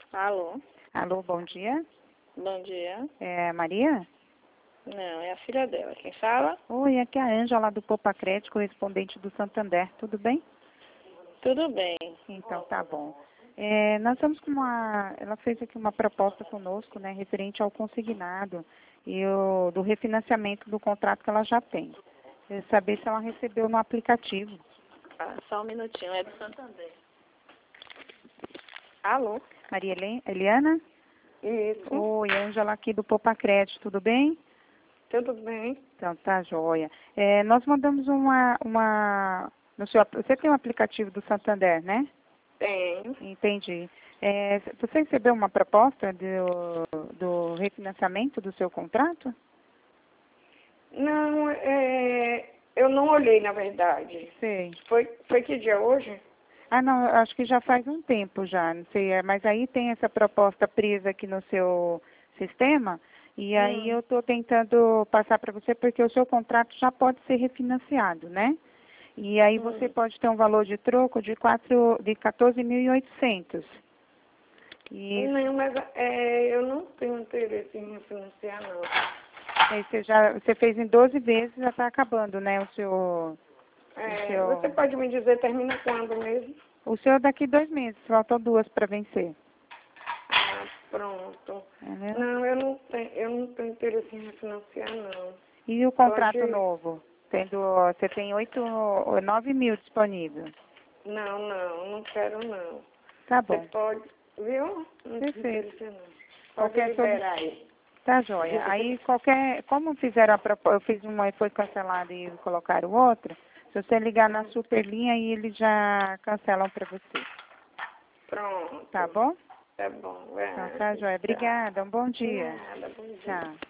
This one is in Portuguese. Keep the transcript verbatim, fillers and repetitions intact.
Alô? Alô, bom dia. Bom dia. É Maria? Não, é a filha dela. Quem fala? Oi, aqui é a Ângela do Poupa Crédito, correspondente do Santander. Tudo bem? Tudo bem. Então, tá bom. É, nós estamos com uma... Ela fez aqui uma proposta conosco, né, referente ao consignado e o, do refinanciamento do contrato que ela já tem. É saber se ela recebeu no aplicativo. Ah, só um minutinho. É do Santander. Alô? Maria Helen- Eliana? Isso. Oi, Ângela aqui do Poupa Crédito, tudo bem? Tudo bem? Então, tá joia. É, nós mandamos uma... uma no seu, você tem um aplicativo do Santander, né? Tenho. Entendi. É, você recebeu uma proposta do, do refinanciamento do seu contrato? Não, é... eu não olhei, na verdade. Sei. Foi, foi que dia hoje? Ah, não, eu acho que já faz um tempo já, não sei, é, mas aí tem essa proposta presa aqui no seu sistema, e aí Hum. eu estou tentando passar para você, porque o seu contrato já pode ser refinanciado, né? E aí você Hum. pode ter um valor de troco de, quatro, de quatorze mil e oitocentos. E Não, mas é, eu não tenho interesse em refinanciar, não. aí você já você fez em doze vezes, já está acabando, né, o seu, o É, você seu, pode me dizer, termina quando mesmo? o seu daqui dois meses, faltam duas para vencer. Ah, pronto. Entendeu? Não, eu não tenho, eu não tenho interesse em refinanciar, não. E o contrato Pode. novo? Tendo, você tem oito, nove mil disponível. Não, não, não quero não. Tá Você bom, pode, viu? Não tem perfeito. interesse não. Pode Qualquer sobre... liberar aí. Tá joia. Aí qualquer, como fizeram a proposta, eu fiz uma e foi cancelada e colocaram outra, se você ligar na superlinha aí eles já cancelam para você. Pronto. Tá bom? Tá bom. Então tá É, joia. tchau. Obrigada, um bom dia. Nada, bom dia. Tchau.